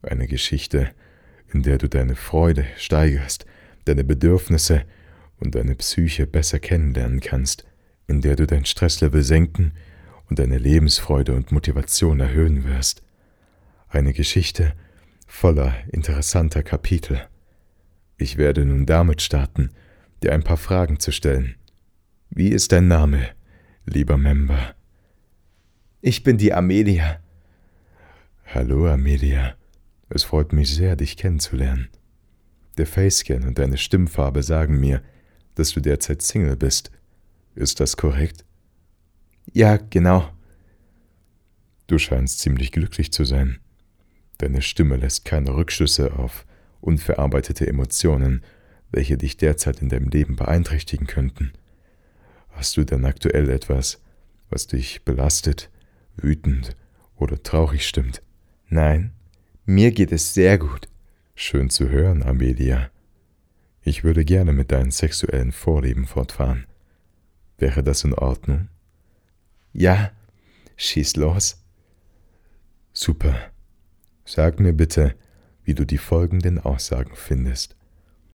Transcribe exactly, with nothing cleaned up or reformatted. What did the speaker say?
Eine Geschichte, in der du deine Freude steigerst, deine Bedürfnisse und deine Psyche besser kennenlernen kannst, in der du dein Stresslevel senken und deine Lebensfreude und Motivation erhöhen wirst. Eine Geschichte voller interessanter Kapitel. Ich werde nun damit starten, dir ein paar Fragen zu stellen. Wie ist dein Name, lieber Member? Ich bin die Amelia. Hallo Amelia, es freut mich sehr, dich kennenzulernen. Der Facescan und deine Stimmfarbe sagen mir, dass du derzeit Single bist. Ist das korrekt? Ja, genau. Du scheinst ziemlich glücklich zu sein. Deine Stimme lässt keine Rückschlüsse auf unverarbeitete Emotionen, welche dich derzeit in deinem Leben beeinträchtigen könnten. Hast du denn aktuell etwas, was dich belastet, wütend oder traurig stimmt? Nein, mir geht es sehr gut. Schön zu hören, Amelia. Ich würde gerne mit deinen sexuellen Vorlieben fortfahren. Wäre das in Ordnung? Ja, schieß los. Super. Sag mir bitte, wie du die folgenden Aussagen findest.